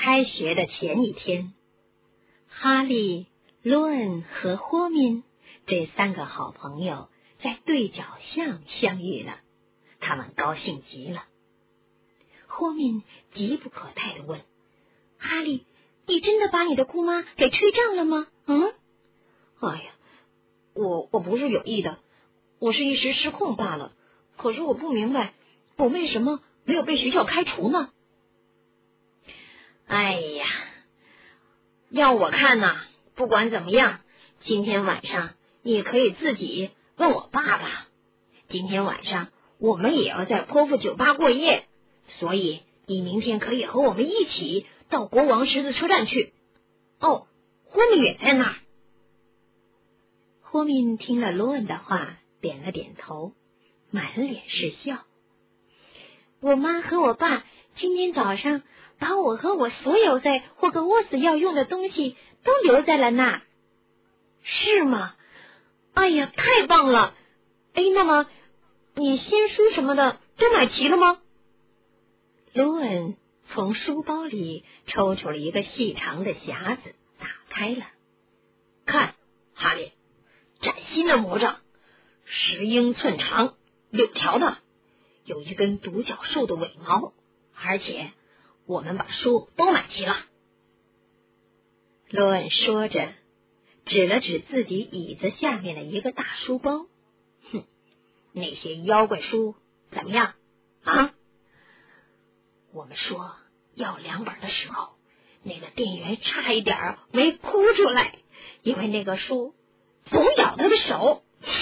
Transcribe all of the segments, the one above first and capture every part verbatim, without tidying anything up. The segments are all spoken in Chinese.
开学的前一天，哈利、罗恩和霍敏这三个好朋友在对角巷相遇了，他们高兴极了。霍敏急不可待地问：哈利，你真的把你的姑妈给吹胀了吗？嗯？哎呀，我我不是有意的，我是一时失控罢了。可是我不明白，我为什么没有被学校开除呢？哎呀，要我看呐，不管怎么样，今天晚上你可以自己问我爸爸。今天晚上我们也要在泼妇酒吧过夜，所以你明天可以和我们一起到国王十字车站去。哦，霍敏也在那儿。霍敏听了罗恩的话，点了点头，满脸是笑。我妈和我爸今天早上把我和我所有在霍格沃茨要用的东西都留在了那儿。是吗？哎呀，太棒了！哎，那么你新书什么的都买齐了吗？罗恩从书包里抽出了一个细长的匣子，打开了。看，哈利，崭新的魔杖，十英寸长，六条的，有一根独角兽的尾毛，而且我们把书都买齐了。罗恩说着，指了指自己椅子下面的一个大书包。哼，那些妖怪书怎么样啊？我们说要两本的时候，那个店员差一点没哭出来，因为那个书总咬他的手。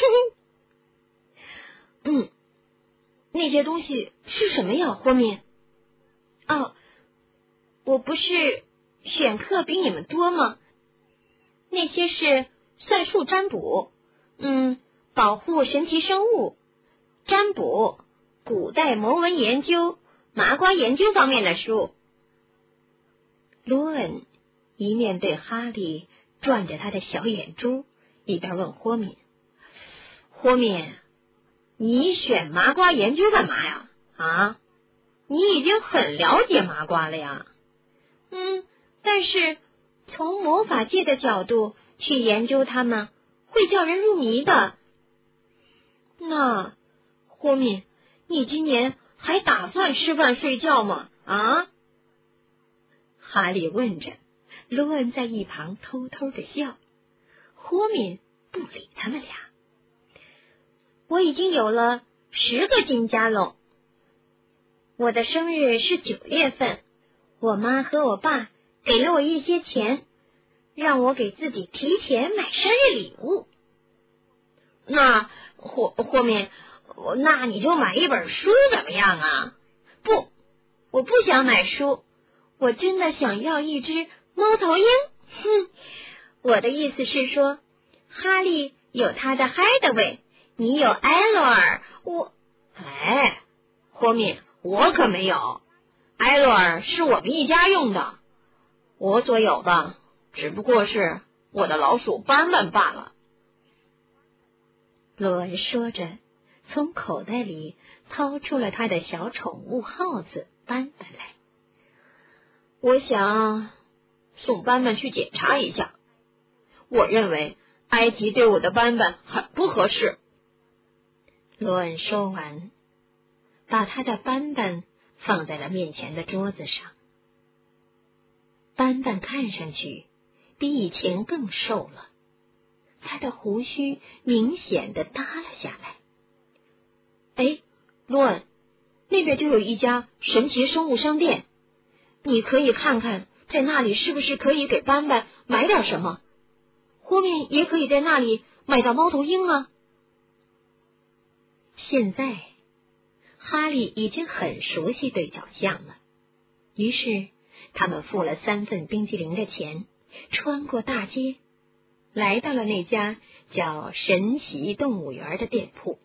嗯，那些东西是什么呀，霍敏？哦，我不是选课比你们多吗？那些是算术占卜，嗯，保护神奇生物占卜、古代魔文研究、麻瓜研究方面的书。罗恩一面对哈利转着他的小眼珠，一边问霍敏：霍敏，你选麻瓜研究干嘛呀？啊，你已经很了解麻瓜了呀。嗯，但是从魔法界的角度去研究它们，会叫人入迷的。那霍敏，你今年还打算吃饭睡觉吗？啊？哈利问着，罗恩在一旁偷偷的笑。霍敏不理他们俩。我已经有了十个金加龙。我的生日是九月份，我妈和我爸给了我一些钱，让我给自己提前买生日礼物。那霍霍敏，那你就买一本书怎么样啊？不，我不想买书，我真的想要一只猫头鹰。哼，我的意思是说，哈利有他的海德薇，你有埃洛尔，我……哎，霍敏，我可没有，埃洛尔是我们一家用的，我所有的只不过是我的老鼠斑斑罢了。罗恩说着，从口袋里掏出了他的小宠物耗子斑斑来。我想送斑斑去检查一下，我认为埃及对我的斑斑很不合适。罗恩说完，把他的斑斑放在了面前的桌子上。斑斑看上去比以前更瘦了，他的胡须明显的耷了下来。哎，罗恩，那边就有一家神奇生物商店，你可以看看在那里是不是可以给斑斑买点什么。后面也可以在那里买到猫头鹰啊。现在哈利已经很熟悉对角巷了，于是他们付了三份冰激凌的钱，穿过大街，来到了那家叫神奇动物园的店铺。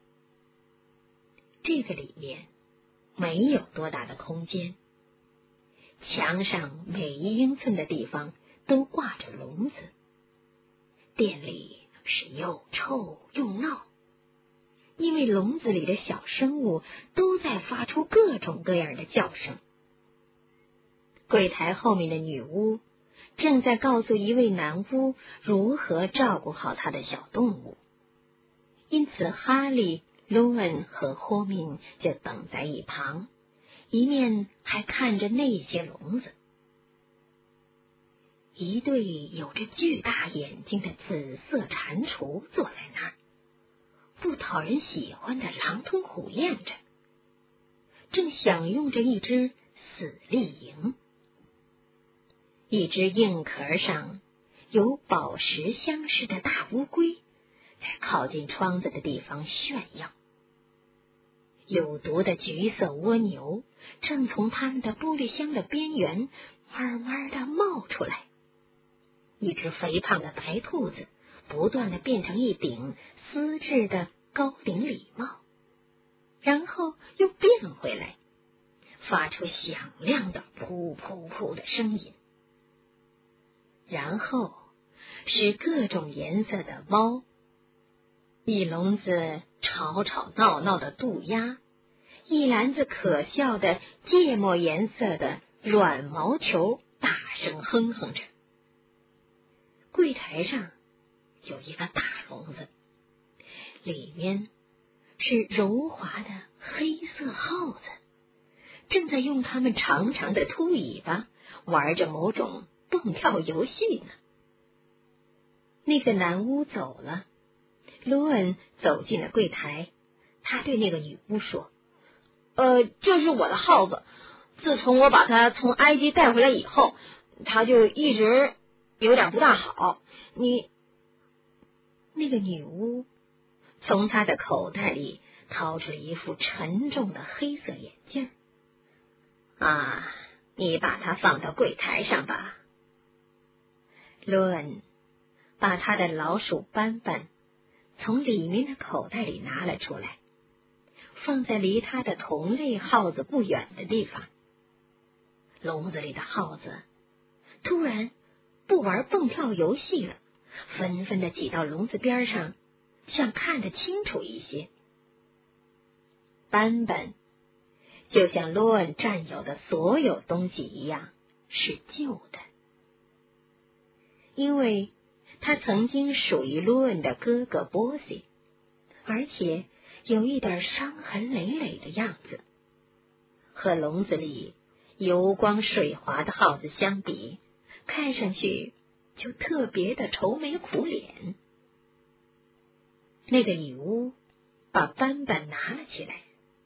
这个里面没有多大的空间，墙上每一英寸的地方都挂着笼子，店里是又臭又闹，因为笼子里的小生物都在发出各种各样的叫声。 柜台后面的女巫正在告诉一位男巫如何照顾好他的小动物，因此哈利、卢恩和霍明就等在一旁，一面还看着那些笼子。一对有着巨大眼睛的紫色蟾蜍坐在那儿，不讨人喜欢的狼吞虎咽着，正享用着一只死丽蝇。一只硬壳上有宝石相似的大乌龟在靠近窗子的地方炫耀。有毒的橘色蜗牛正从它们的玻璃箱的边缘慢慢的冒出来。一只肥胖的白兔子不断的变成一顶丝质的高顶礼帽，然后又变回来，发出响亮的噗噗噗的声音。然后是各种颜色的猫，一笼子吵吵闹闹的渡鸦，一篮子可笑的芥末颜色的软毛球大声哼哼着。柜台上有一个大笼子，里面是柔滑的黑色耗子，正在用它们长长的秃尾巴玩着某种蹦跳游戏呢。那个男巫走了，卢恩走进了柜台，他对那个女巫说：呃，这是我的耗子，自从我把它从埃及带回来以后，它就一直有点不大好。你……那个女巫从她的口袋里掏出了一副沉重的黑色眼镜。啊，你把它放到柜台上吧。罗恩把他的老鼠斑斑从里面的口袋里拿了出来，放在离他的同类耗子不远的地方。笼子里的耗子突然不玩蹦跳游戏了，纷纷的挤到笼子边上，想看得清楚一些。斑斑就像罗恩占有的所有东西一样是旧的，因为他曾经属于罗恩的哥哥波西，而且有一点伤痕累累的样子，和笼子里油光水滑的耗子相比，看上去就特别的愁眉苦脸。那个女巫把斑斑拿了起来。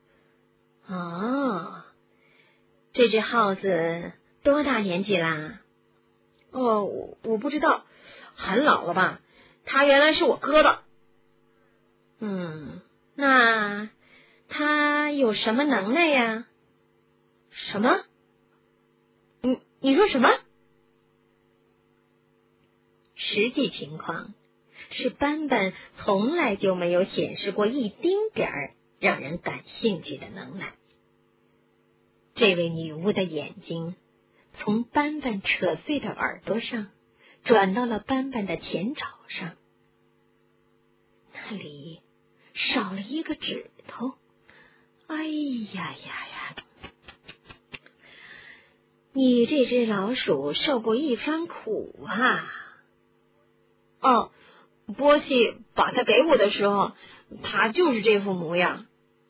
哦，这只耗子多大年纪啦？哦，我我不知道，很老了吧？他原来是我哥的。嗯，那他有什么能耐呀？什么？你你说什么？实际情况是斑斑从来就没有显示过一丁点儿让人感兴趣的能耐。这位女巫的眼睛从斑斑扯碎的耳朵上转到了斑斑的前爪上，那里少了一个指头。哎呀呀呀！你这只老鼠受过一番苦啊！哦，波西把它给我的时候，它就是这副模样。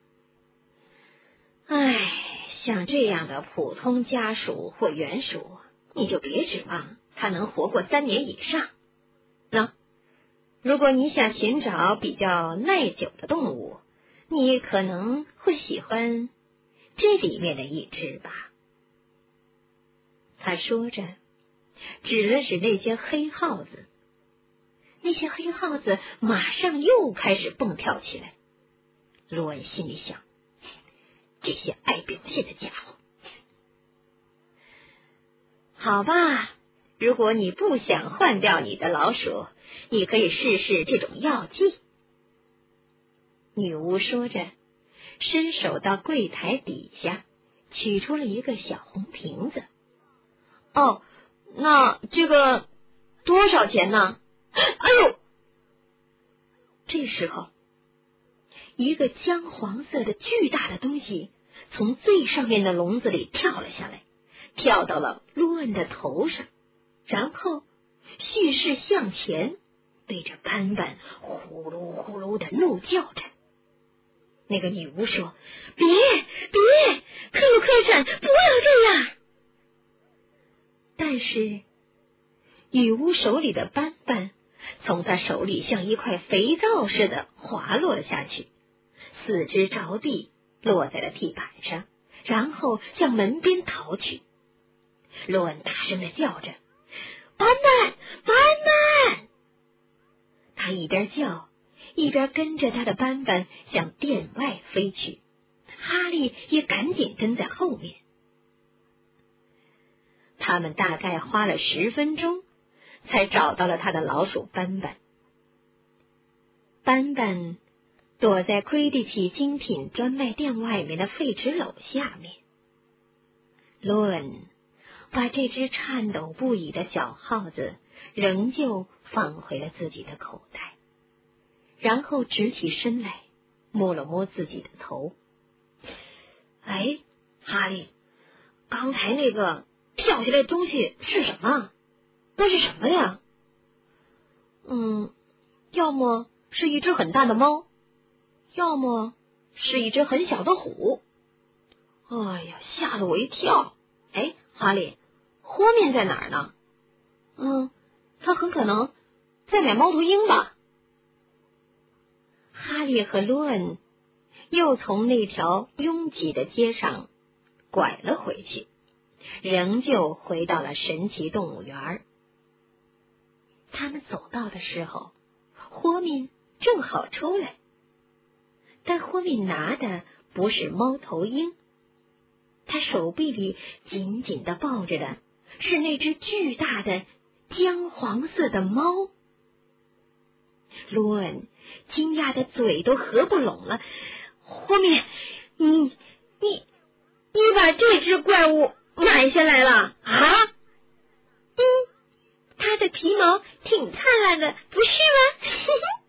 唉，像这样的普通家鼠或原鼠，你就别指望它能活过三年以上。那如果你想寻找比较耐久的动物，你可能会喜欢这里面的一只吧。他说着，指了指那些黑耗子。那些黑耗子马上又开始蹦跳起来。罗恩心里想，这些爱表现的家伙。好吧，如果你不想换掉你的老鼠，你可以试试这种药剂。女巫说着，伸手到柜台底下取出了一个小红瓶子。哦，那这个多少钱呢？哎呦！这时候，一个姜黄色的巨大的东西从最上面的笼子里跳了下来， 跳到了罗恩的头上，然后蓄势向前，对着斑斑呼噜呼噜的怒叫着。那个女巫说：“别别，克鲁克山，不要这样！”但是女巫手里的斑斑从她手里像一块肥皂似的滑落了下去，四肢着地，落在了地板上，然后向门边逃去。罗恩大声的叫着：“斑斑，斑斑！”他一边叫，一边跟着他的斑斑向殿外飞去，哈利也赶紧跟在后面。他们大概花了十分钟，才找到了他的老鼠斑斑。斑斑躲在魁地奇精品专卖店外面的废纸篓下面。罗恩把这只颤抖不已的小耗子仍旧放回了自己的口袋，然后直起身来，摸了摸自己的头。哎，哈利，刚才那个掉下来的东西是什么？那是什么呀？嗯，要么是一只很大的猫，要么是一只很小的虎。哎呀，吓了我一跳！哎，哈利，豁面在哪儿呢？嗯，他很可能在买猫头鹰吧。哈利和罗恩又从那条拥挤的街上拐了回去，仍旧回到了神奇动物园。他们走到的时候，豁面正好出来，但豁面拿的不是猫头鹰，他手臂里紧紧地抱着的是那只巨大的姜黄色的猫。罗恩惊讶的嘴都合不拢了。豁面，你你你把这只怪物买下来了啊？嗯，它的皮毛挺灿烂的，不是吗？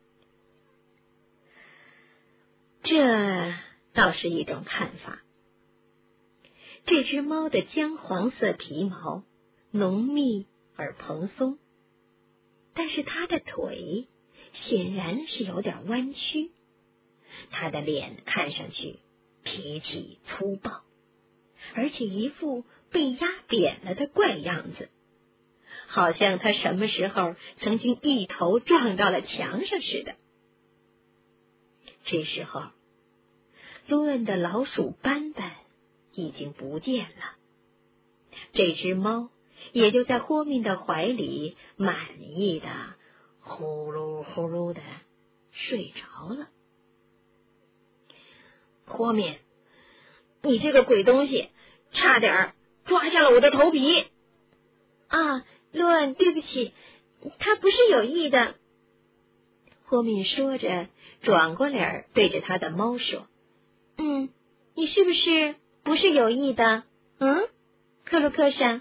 这倒是一种看法。这只猫的姜黄色皮毛浓密而蓬松，但是它的腿显然是有点弯曲，它的脸看上去脾气粗暴，而且一副被压扁了的怪样子，好像它什么时候曾经一头撞到了墙上似的。这时候，罗恩的老鼠斑斑已经不见了，这只猫也就在豁面的怀里满意的呼噜呼噜的睡着了。豁面，你这个鬼东西，差点抓下了我的头皮！啊，罗恩，对不起，他不是有意的。豁面说着，转过脸对着他的猫说：“嗯，你是不是不是有意的？嗯，克鲁克山。”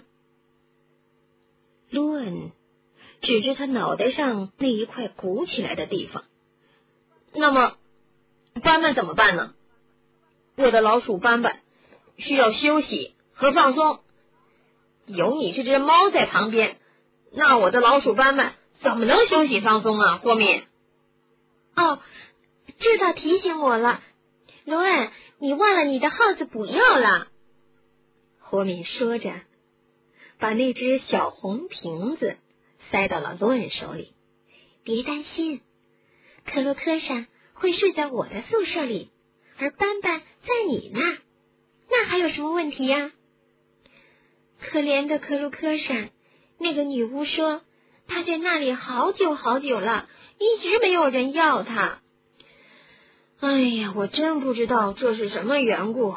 罗恩指着他脑袋上那一块鼓起来的地方。那么，斑斑怎么办呢？我的老鼠斑斑需要休息和放松。有你这只猫在旁边，那我的老鼠斑斑怎么能休息放松啊？豁面。哦，这倒提醒我了，罗恩，你忘了你的耗子不要了。豁面说着，把那只小红瓶子塞到了罗恩手里。别担心，克鲁克山会睡在我的宿舍里，而斑斑在你那儿，那还有什么问题呀？可怜的克鲁克山，那个女巫说她在那里好久好久了，一直没有人要她。哎呀，我真不知道这是什么缘故。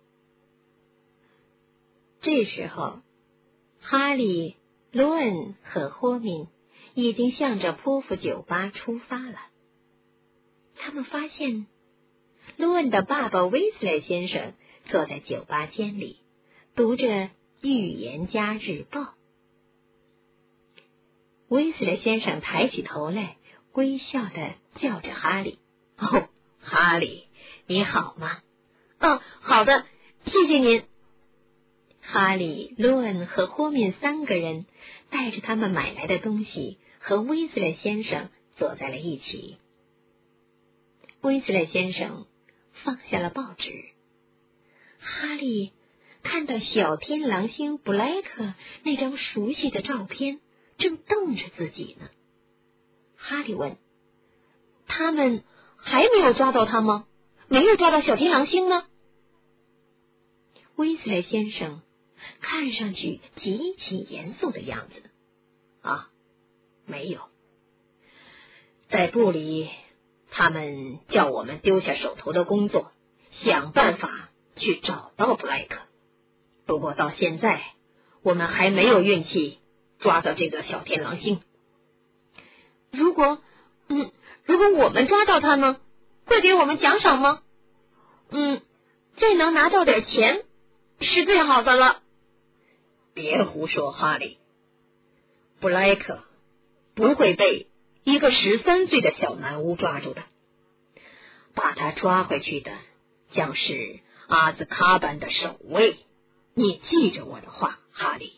这时候，哈利、罗恩和霍明已经向着泼妇酒吧出发了。他们发现罗恩的爸爸威斯莱先生坐在酒吧间里，读着《预言家日报》。威斯莱先生抬起头来，微笑的叫着哈利：“哦，哈利，你好吗？”“哦，好的，谢谢您。” 哈利、罗恩和霍敏三个人带着他们买来的东西和威斯勒先生坐在了一起。威斯勒先生放下了报纸，哈利看到小天狼星布莱克那张熟悉的照片正瞪着自己呢。哈利问：他们还没有抓到他吗？没有抓到小天狼星吗？威斯莱先生看上去极其严肃的样子。啊，没有。在部里，他们叫我们丢下手头的工作，想办法去找到布莱克。不过到现在，我们还没有运气抓到这个小天狼星。 如果，嗯，如果我们抓到他呢，会给我们奖赏吗？嗯，再能拿到点钱是最好的了。 别胡说，哈利。布莱克不会被一个十三岁的小男巫抓住的，把他抓回去的将是阿兹卡班的守卫。你记着我的话，哈利。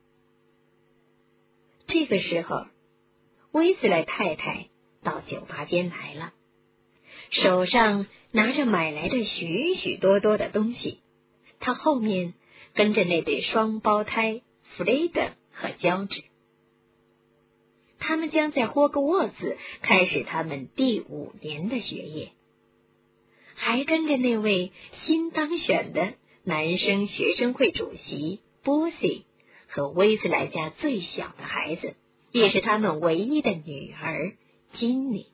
这个时候，威斯莱太太到酒吧间来了，手上拿着买来的许许多多的东西，他后面跟着那对双胞胎弗雷德和乔治。他们将在霍格沃茨开始他们第五年的学业，还跟着那位新当选的男生学生会主席波西和威斯莱家最小的孩子，也是他们唯一的女儿金妮。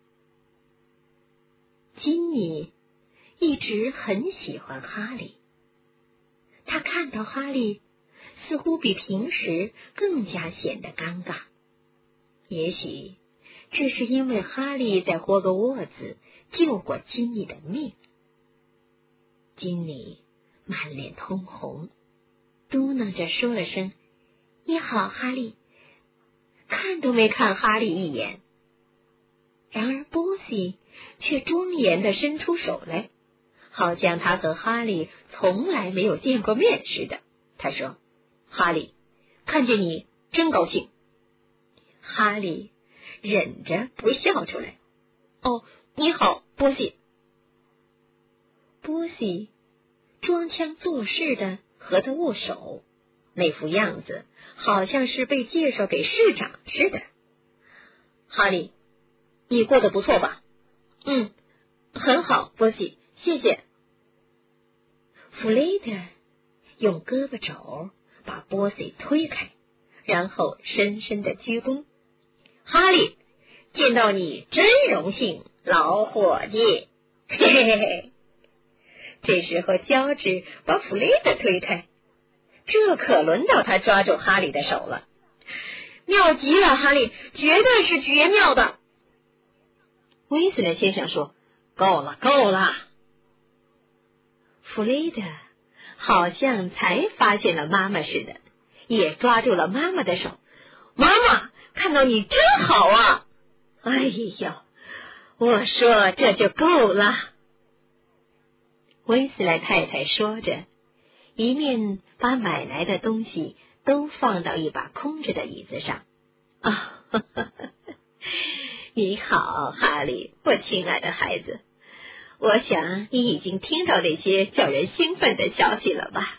金妮一直很喜欢哈利，他看到哈利似乎比平时更加显得尴尬。也许这是因为哈利在霍格沃茨救过金妮的命。金妮满脸通红，嘟囔着说了声你好，哈利，看都没看哈利一眼。然而波西却庄严地伸出手来，好像他和哈利从来没有见过面似的。他说：哈利，看见你真高兴。哈利忍着不笑出来。哦，你好，波西。波西装腔作势的和他握手，那副样子好像是被介绍给市长似的。哈利，你过得不错吧？嗯，很好，波西，谢谢。弗雷德用胳膊肘把波西推开，然后深深的鞠躬。哈利，见到你真荣幸，老伙计。嘿嘿嘿嘿。这时候乔治把弗雷德推开，这可轮到他抓住哈利的手了。妙极了，哈利，绝对是绝妙的。威斯勒先生说：够了，够了。弗雷德好像才发现了妈妈似的，也抓住了妈妈的手。妈妈，看到你真好啊！哎呦，我说这就够了。威斯莱太太说着，一面把买来的东西都放到一把空着的椅子上。啊，呵呵呵，你好，哈利，我亲爱的孩子，我想你已经听到那些叫人兴奋的消息了吧？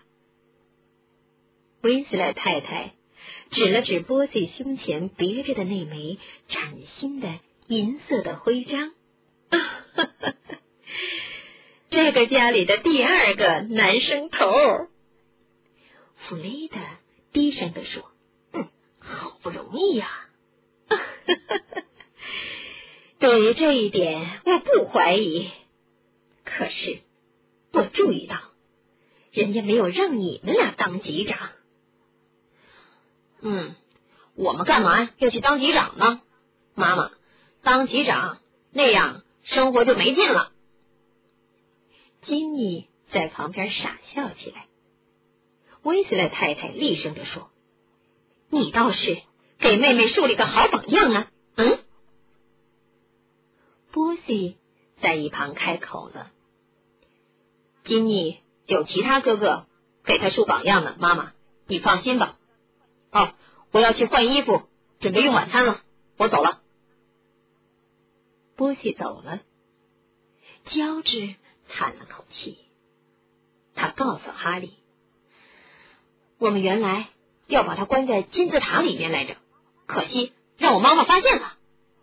威斯莱太太指了指波西胸前别着的那枚崭新的银色的徽章。啊，呵呵呵，这个家里的第二个男生头。弗雷德低声地说：嗯，好不容易呀、啊。对于这一点我不怀疑，可是我注意到人家没有让你们俩当级长。嗯，我们干嘛要去当级长呢？妈妈，当级长那样生活就没劲了。金妮在旁边傻笑起来。威斯莱太太厉声地说：你倒是给妹妹树立个好榜样啊！嗯。波西在一旁开口了：金妮有其他哥哥给他树榜样呢，妈妈，你放心吧。哦，我要去换衣服，准备用晚餐了，我走了。 波西走了，乔治叹了口气。他告诉哈利， 我们原来要把他关在金字塔里面来着，可惜让我妈妈发现了。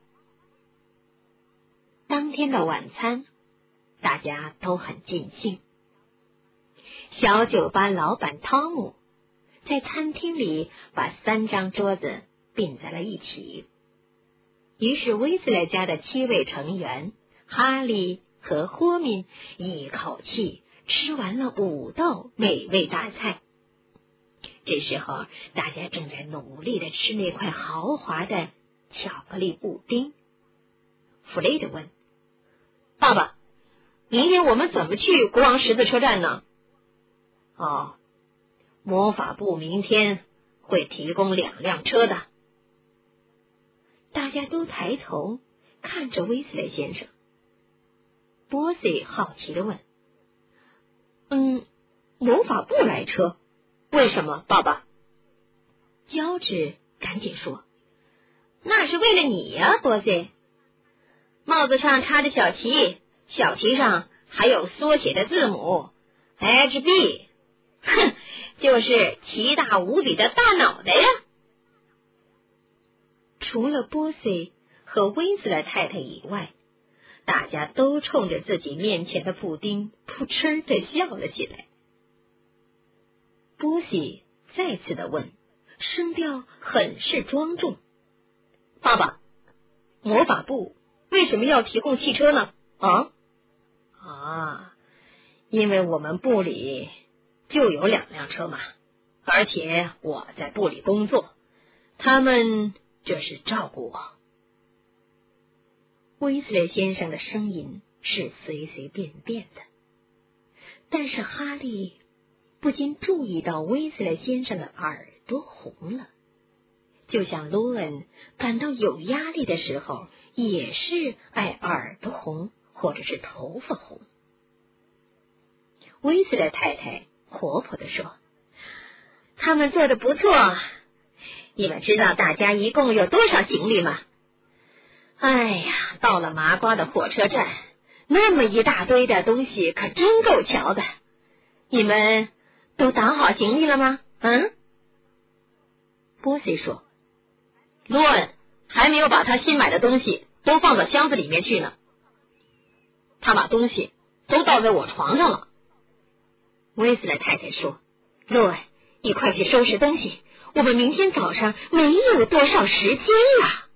当天的晚餐大家都很尽兴。小酒吧老板汤姆在餐厅里把三张桌子并在了一起，于是威斯莱家的七位成员哈利和霍敏一口气吃完了五道美味大菜。这时候大家正在努力的吃那块豪华的巧克力布丁。弗雷德问， 爸爸，明天我们怎么去国王十字车站呢？哦，魔法部明天会提供两辆车的。 大家都抬头看着威斯莱先生。波西好奇地问， 嗯，魔法部来车？为什么，爸爸？ 乔治赶紧说， 那是为了你呀、啊，波西。帽子上插着小旗，小旗上还有缩写的字母 H B， 哼，就是奇大无比的大脑袋呀。 除了波西和威斯莱太太以外，大家都冲着自己面前的布丁扑哧的笑了起来。波西再次的问，声调很是庄重， 爸爸，魔法部为什么要提供汽车呢？啊啊，因为我们部里就有两辆车嘛，而且我在部里工作，他们就是照顾我。 威斯莱先生的声音是随随便便的，但是哈利不禁注意到威斯莱先生的耳朵红了，就像罗恩感到有压力的时候也是爱耳朵红或者是头发红。威斯莱太太活泼地说， 他们做的不错，你们知道大家一共有多少行李吗？哎呀，到了麻瓜的火车站，那么一大堆的东西可真够瞧的。你们都打好行李了吗？嗯？ 波西说， 罗恩还没有把他新买的东西都放到箱子里面去呢，他把东西都倒在我床上了。 威斯莱太太说，罗恩，你快去收拾东西，我们明天早上没有多少时间了。